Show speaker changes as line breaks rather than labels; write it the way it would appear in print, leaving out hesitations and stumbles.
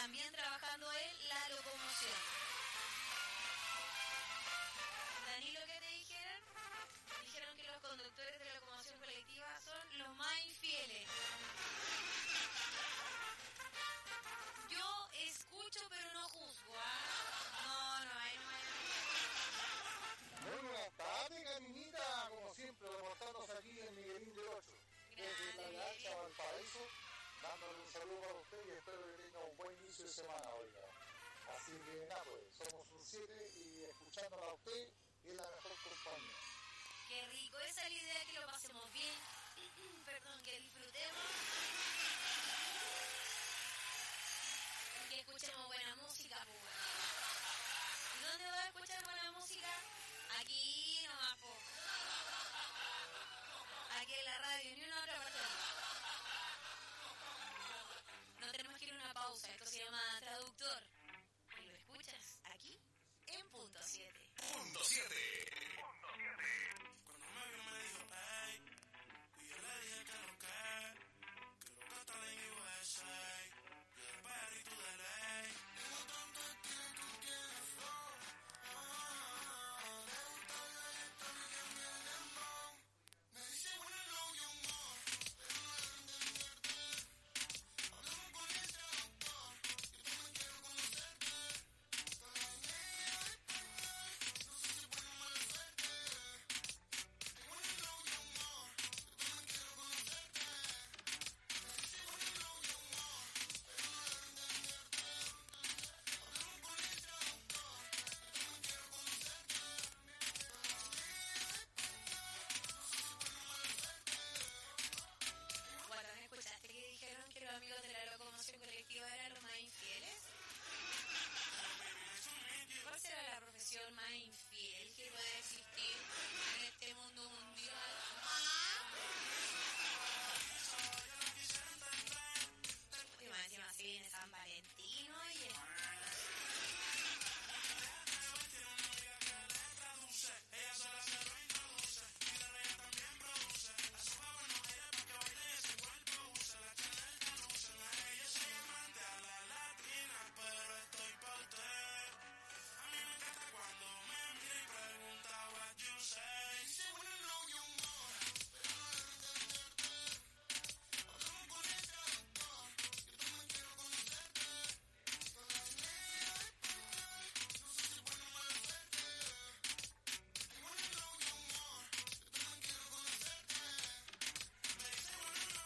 también trabajando en la locomoción. Danilo, ¿qué te dijeron? Dijeron que los conductores de la locomoción colectiva son los más infieles. Yo escucho pero no juzgo, ¿ah? No, ahí no
Muy buenas tardes, Caminita, como siempre, reportándose aquí en Miguelín del 8. Desde la Lancha Valparaíso, dándole un saludo para usted y espero que tenga un buen inicio de semana, oiga. Así que nada, pues, somos un 7 y escuchándola a usted es la mejor compañía.
Qué rico, esa es la idea, que lo pasemos bien, perdón, que disfrutemos y que escuchemos buena música, pues. ¿Y dónde va a escuchar buena música? Aquí nomás, po. Aquí en la radio, ni una otra parte.